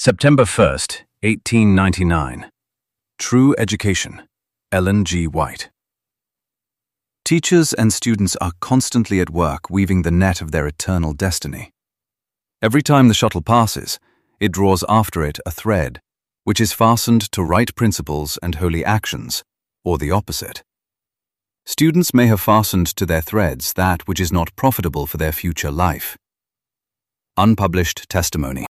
September 1st, 1899. True Education, Ellen G. White. Teachers and students are constantly at work weaving the net of their eternal destiny. Every time the shuttle passes, it draws after it a thread, which is fastened to right principles and holy actions, or the opposite. Students may have fastened to their threads that which is not profitable for their future life. Unpublished testimony.